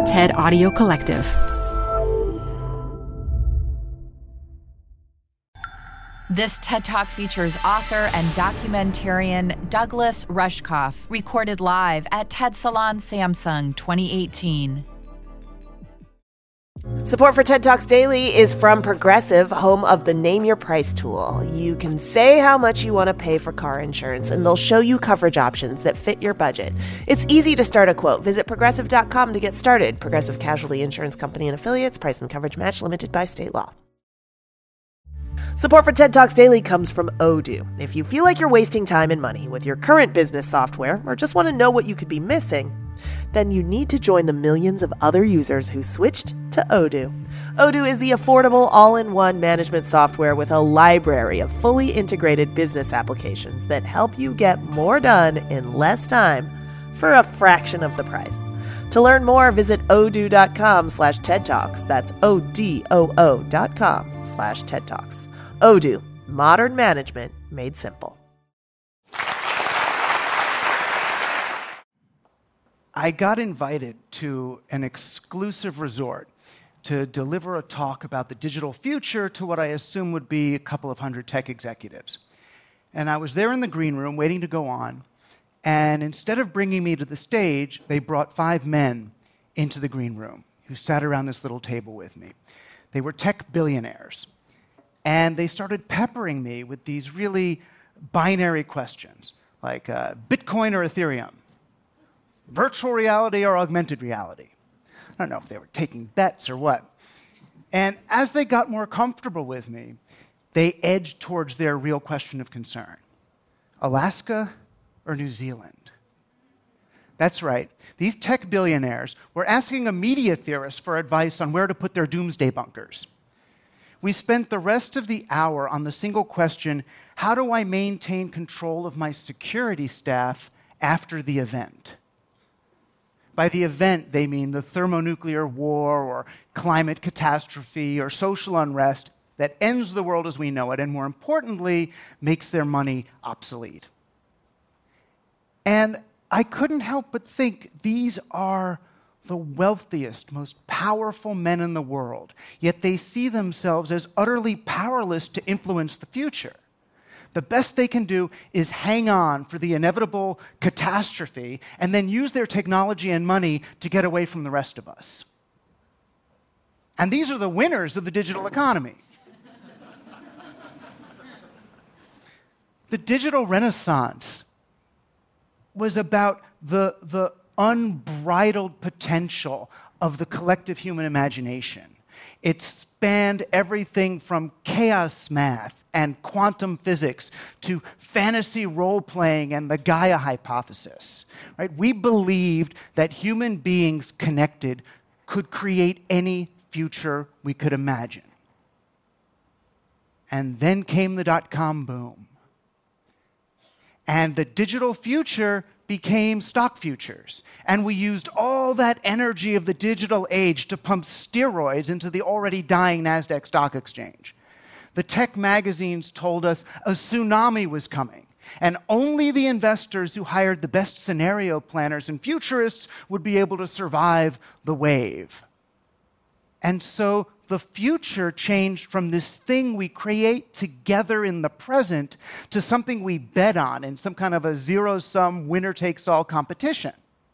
TED Audio Collective. This TED Talk features author and documentarian Douglas Rushkoff, recorded live at TED Salon Samsung 2018. Support for TED Talks Daily is from Progressive, home of the Name Your Price tool. You can say how much you want to pay for car insurance, and they'll show you coverage options that fit your budget. It's easy to start a quote. Visit Progressive.com to get started. Progressive Casualty Insurance Company and Affiliates. Price and coverage match limited by state law. Support for TED Talks Daily comes from Odoo. If you feel like you're wasting time and money with your current business software, or just want to know what you could be missing, then you need to join the millions of other users who switched to Odoo. Odoo is the affordable all-in-one management software with a library of fully integrated business applications that help you get more done in less time for a fraction of the price. To learn more, visit odoo.com/TED Talks. That's ODOO.com/TED Talks. Odoo, modern management made simple. I got invited to an exclusive resort to deliver a talk about the digital future to what I assume would be a couple of hundred tech executives. And I was there in the green room waiting to go on, and instead of bringing me to the stage, they brought 5 men into the green room who sat around this little table with me. They were tech billionaires, and they started peppering me with these really binary questions, like Bitcoin or Ethereum? Virtual reality or augmented reality? I don't know if they were taking bets or what. And as they got more comfortable with me, they edged towards their real question of concern. Alaska or New Zealand? That's right. These tech billionaires were asking a media theorist for advice on where to put their doomsday bunkers. We spent the rest of the hour on the single question, how do I maintain control of my security staff after the event? By the event, they mean the thermonuclear war or climate catastrophe or social unrest that ends the world as we know it and, more importantly, makes their money obsolete. And I couldn't help but think these are the wealthiest, most powerful men in the world, yet they see themselves as utterly powerless to influence the future. The best they can do is hang on for the inevitable catastrophe and then use their technology and money to get away from the rest of us. And these are the winners of the digital economy. The digital renaissance was about the unbridled potential of the collective human imagination. It spanned everything from chaos math and quantum physics to fantasy role-playing and the Gaia hypothesis. Right? We believed that human beings connected could create any future we could imagine. And then came the dot-com boom. And the digital future became stock futures. And we used all that energy of the digital age to pump steroids into the already dying NASDAQ stock exchange. The tech magazines told us a tsunami was coming, and only the investors who hired the best scenario planners and futurists would be able to survive the wave. And so the future changed from this thing we create together in the present to something we bet on in some kind of a zero-sum, winner-takes-all competition.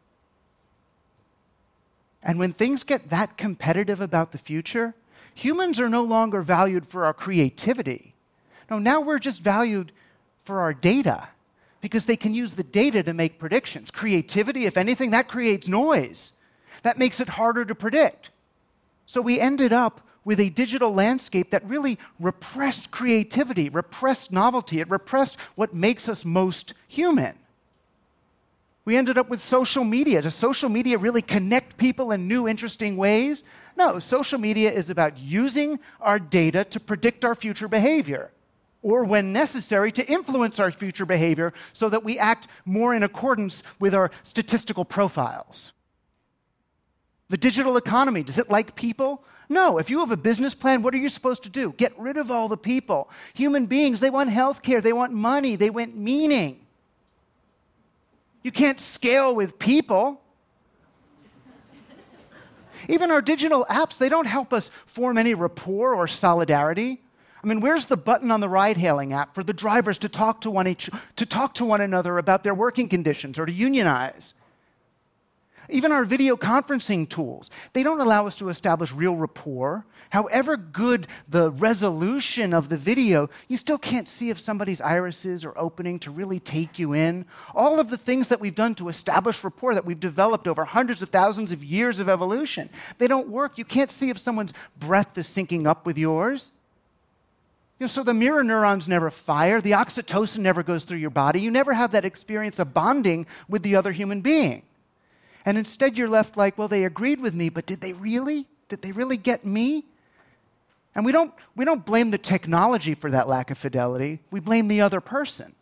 And when things get that competitive about the future, humans are no longer valued for our creativity. No, now we're just valued for our data because they can use the data to make predictions. Creativity, if anything, that creates noise. That makes it harder to predict. So we ended up with a digital landscape that really repressed creativity, repressed novelty. It repressed what makes us most human. We ended up with social media. Does social media really connect people in new, interesting ways? No, social media is about using our data to predict our future behavior, or when necessary, to influence our future behavior so that we act more in accordance with our statistical profiles. The digital economy, does it like people? No. If you have a business plan, what are you supposed to do? Get rid of all the people. Human beings, they want healthcare, they want money, they want meaning. You can't scale with people. Even our digital apps, they don't help us form any rapport or solidarity. I mean, where's the button on the ride-hailing app for the drivers to talk to one another about their working conditions or to unionize? Even our video conferencing tools, they don't allow us to establish real rapport. However good the resolution of the video, you still can't see if somebody's irises are opening to really take you in. All of the things that we've done to establish rapport that we've developed over hundreds of thousands of years of evolution, they don't work. You can't see if someone's breath is syncing up with yours. So the mirror neurons never fire. The oxytocin never goes through your body. You never have that experience of bonding with the other human being. And instead you're left like, well, they agreed with me, but did they really? Did they really get me? And we don't blame the technology for that lack of fidelity. We blame the other person.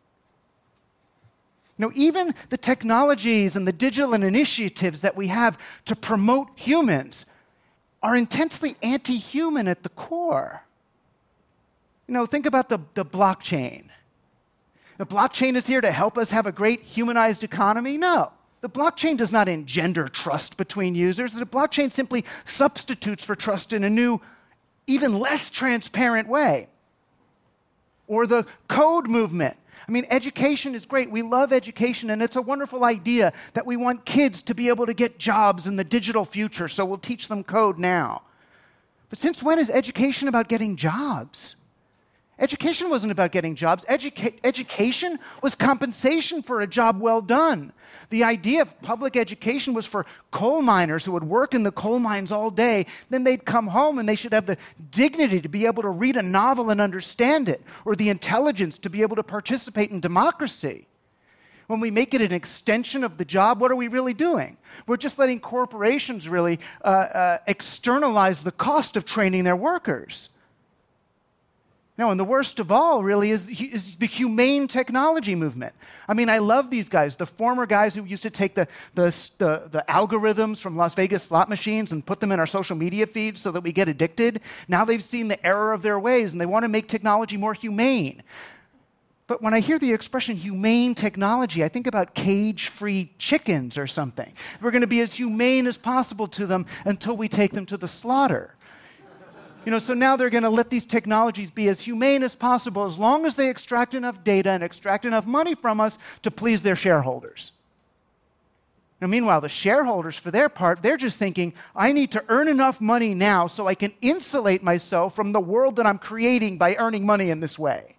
Even the technologies and the digital initiatives that we have to promote humans are intensely anti-human at the core. Think about the blockchain. The blockchain is here to help us have a great humanized economy? No. The blockchain does not engender trust between users. The blockchain simply substitutes for trust in a new, even less transparent way. Or the code movement. I mean, education is great. We love education, and it's a wonderful idea that we want kids to be able to get jobs in the digital future, so we'll teach them code now. But since when is education about getting jobs? Education wasn't about getting jobs. Education was compensation for a job well done. The idea of public education was for coal miners who would work in the coal mines all day. Then they'd come home and they should have the dignity to be able to read a novel and understand it, or the intelligence to be able to participate in democracy. When we make it an extension of the job, what are we really doing? We're just letting corporations really externalize the cost of training their workers. No, and the worst of all, really, is the humane technology movement. I mean, I love these guys, the former guys who used to take the algorithms from Las Vegas slot machines and put them in our social media feeds so that we get addicted. Now they've seen the error of their ways, and they want to make technology more humane. But when I hear the expression humane technology, I think about cage-free chickens or something. We're going to be as humane as possible to them until we take them to the slaughter. So now they're going to let these technologies be as humane as possible as long as they extract enough data and extract enough money from us to please their shareholders. Now, meanwhile, the shareholders, for their part, they're just thinking, I need to earn enough money now so I can insulate myself from the world that I'm creating by earning money in this way.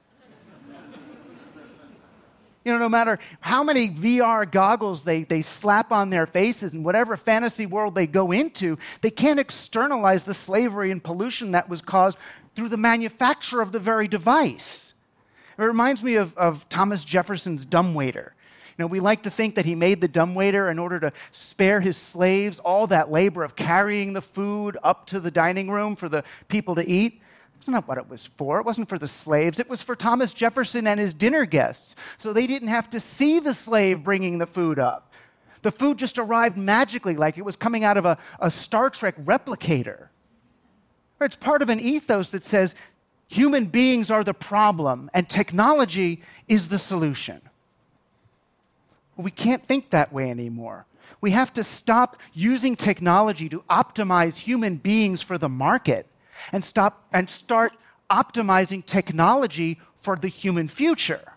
No matter how many VR goggles they slap on their faces and whatever fantasy world they go into, they can't externalize the slavery and pollution that was caused through the manufacture of the very device. It reminds me of Thomas Jefferson's dumbwaiter. We like to think that he made the dumbwaiter in order to spare his slaves all that labor of carrying the food up to the dining room for the people to eat. That's not what it was for. It wasn't for the slaves. It was for Thomas Jefferson and his dinner guests, so they didn't have to see the slave bringing the food up. The food just arrived magically, like it was coming out of a Star Trek replicator. It's part of an ethos that says human beings are the problem and technology is the solution. Well, we can't think that way anymore. We have to stop using technology to optimize human beings for the market and start optimizing technology for the human future.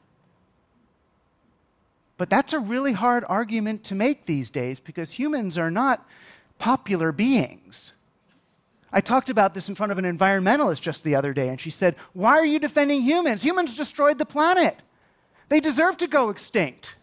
But that's a really hard argument to make these days because humans are not popular beings. I talked about this in front of an environmentalist just the other day, and she said, "Why are you defending humans? Humans destroyed the planet. They deserve to go extinct."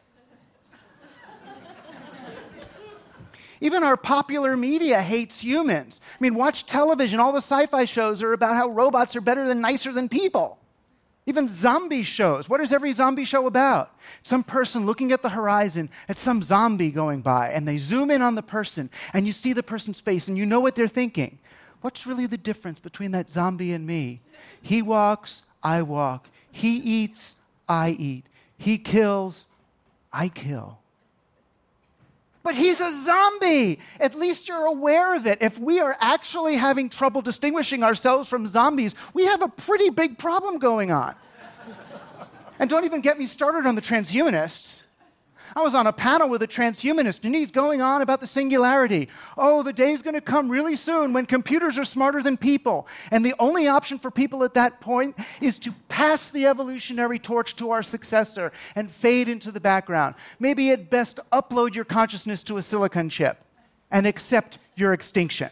Even our popular media hates humans. I mean, watch television. All the sci-fi shows are about how robots are better than nicer than people. Even zombie shows. What is every zombie show about? Some person looking at the horizon at some zombie going by, and they zoom in on the person, and you see the person's face, and you know what they're thinking. What's really the difference between that zombie and me? He walks, I walk. He eats, I eat. He kills, I kill. But he's a zombie. At least you're aware of it. If we are actually having trouble distinguishing ourselves from zombies, we have a pretty big problem going on. And don't even get me started on the transhumanists. I was on a panel with a transhumanist, and he's going on about the singularity. Oh, the day's going to come really soon when computers are smarter than people, and the only option for people at that point is to pass the evolutionary torch to our successor and fade into the background. Maybe at best upload your consciousness to a silicon chip and accept your extinction.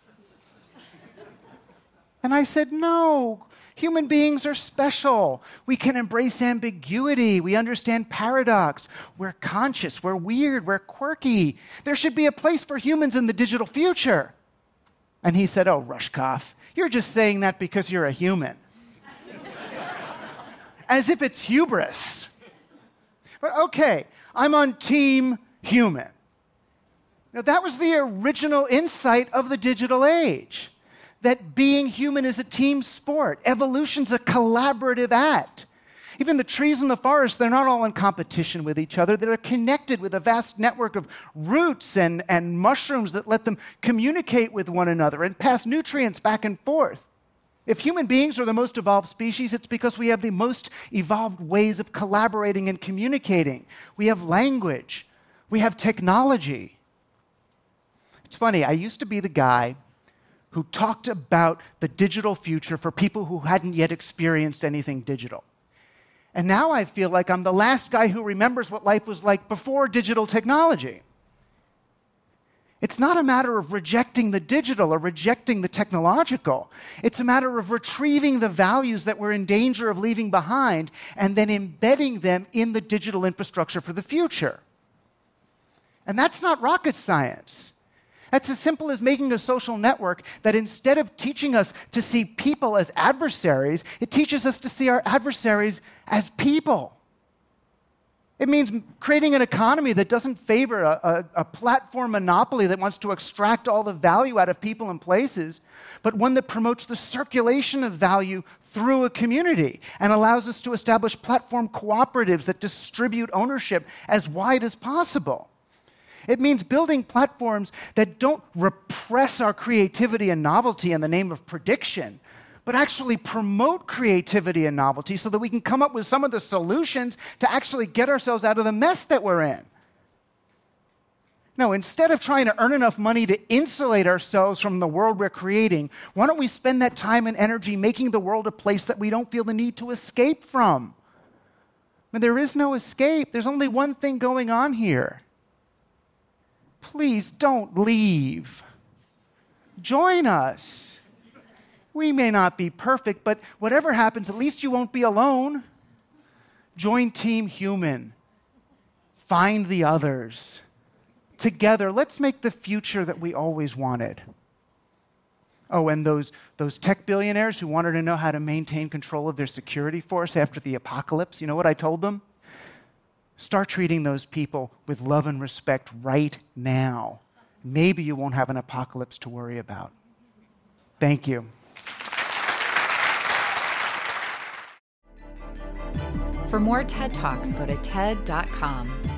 And I said, no, human beings are special. We can embrace ambiguity. We understand paradox. We're conscious. We're weird. We're quirky. There should be a place for humans in the digital future. And he said, oh, Rushkoff, you're just saying that because you're a human. As if it's hubris. But okay, I'm on team human. Now, that was the original insight of the digital age. That being human is a team sport. Evolution's a collaborative act. Even the trees in the forest, they're not all in competition with each other. They're connected with a vast network of roots and mushrooms that let them communicate with one another and pass nutrients back and forth. If human beings are the most evolved species, it's because we have the most evolved ways of collaborating and communicating. We have language. We have technology. It's funny, I used to be the guy who talked about the digital future for people who hadn't yet experienced anything digital. And now I feel like I'm the last guy who remembers what life was like before digital technology. It's not a matter of rejecting the digital or rejecting the technological. It's a matter of retrieving the values that we're in danger of leaving behind and then embedding them in the digital infrastructure for the future. And that's not rocket science. That's as simple as making a social network that instead of teaching us to see people as adversaries, it teaches us to see our adversaries as people. It means creating an economy that doesn't favor a platform monopoly that wants to extract all the value out of people and places, but one that promotes the circulation of value through a community and allows us to establish platform cooperatives that distribute ownership as wide as possible. It means building platforms that don't repress our creativity and novelty in the name of prediction, but actually promote creativity and novelty so that we can come up with some of the solutions to actually get ourselves out of the mess that we're in. No, instead of trying to earn enough money to insulate ourselves from the world we're creating, why don't we spend that time and energy making the world a place that we don't feel the need to escape from? I mean, there is no escape. There's only one thing going on here. Please don't leave. Join us. We may not be perfect, but whatever happens, at least you won't be alone. Join Team Human. Find the others. Together, let's make the future that we always wanted. Oh, and those tech billionaires who wanted to know how to maintain control of their security force after the apocalypse, you know what I told them? Start treating those people with love and respect right now. Maybe you won't have an apocalypse to worry about. Thank you. For more TED Talks, go to TED.com.